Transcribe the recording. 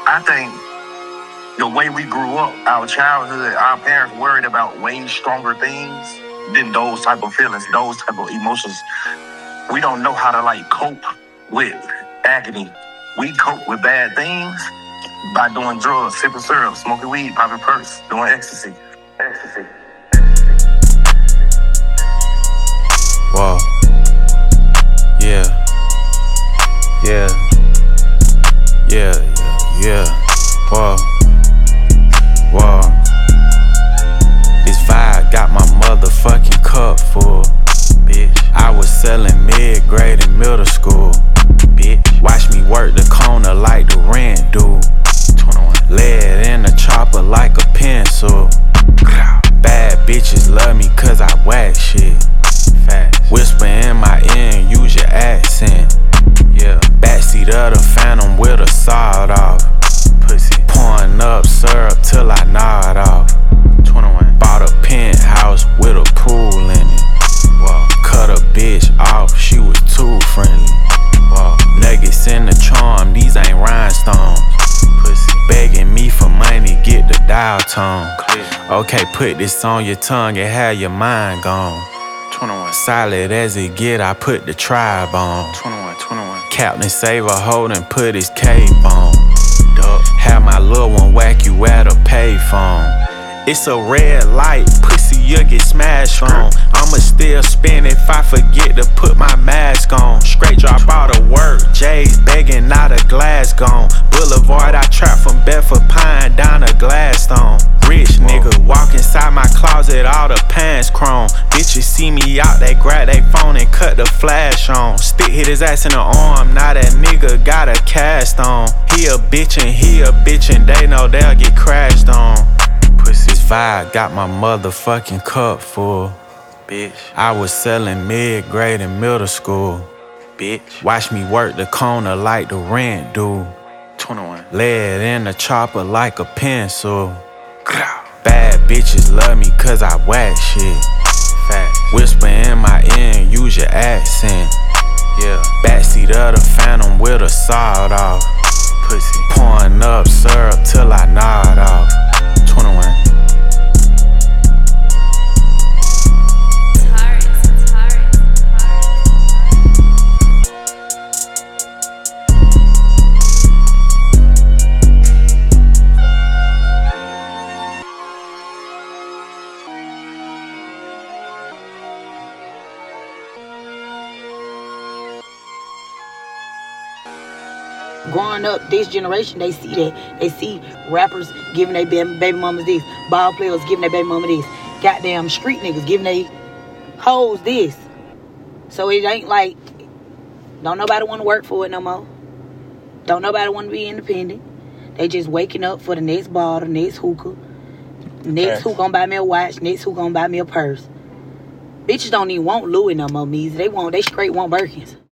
I think the way we grew up, our childhood, our parents worried about way stronger things than those type of feelings, those type of emotions. We don't know how to cope with agony. We cope with bad things by doing drugs, sipping syrup, smoking weed, popping perks, doing ecstasy. Whoa. Yeah. Whoa. This vibe got my motherfucking cup full, bitch. I was selling mid-grade in middle school, bitch. Watch me work the corner like the rent dude. 21. Lead in the chopper like a pencil. Bad bitches love me cause I whack shit. Facts. Whisper in my ear and use your accent. Yeah. Backseat of the Phantom with a sawed off. Pussy. Pouring up syrup till I nod off. 21. Bought a penthouse with a pool in it. Whoa. Cut a bitch off, she was too friendly. Whoa. Nuggets in the charm, these ain't rhinestones. Pussy. Begging me for money, get the dial tone. Clear. Okay, put this on your tongue and have your mind gone. 21. Solid as it get, I put the tribe on. 21. Captain Save a hold and put his cape on. Duck. Have my little one whack you at a payphone. It's a red light, pussy, you'll get smashed on. I'ma still spin if I forget to put my mask on. Straight drop out of work, J's begging out of Glasgow. Boulevard, I trap from Bedford Pine down to Gladstone. Rich nigga, walk inside my closet, all the pants chrome. Bitches see me out, they grab they phone and cut the flash on. Stick hit his ass in the arm, now that nigga got a cast on. He a bitch and they know they'll get crashed on. This vibe got my motherfucking cup full, bitch. I was selling mid-grade in middle school, bitch. Watch me work the corner like the rent dude. 21. Lead in the chopper like a pencil. Bad bitches love me cause I whack shit. Facts. Whisper in my ear and use your accent. Yeah. Backseat of the Phantom with a sawed off. Pussy. Pouring up syrup till I nod off. 21. Growing up, this generation, they see that. They see rappers giving their baby mamas this. Ball players giving their baby mama this. Goddamn street niggas giving their hoes this. So it ain't like, don't nobody want to work for it no more. Don't nobody want to be independent. They just waking up for the next bar, the next hookah. Next who gonna buy me a watch, next who gonna buy me a purse. Bitches don't even want Louis no more, Meezy. They straight want Birkins.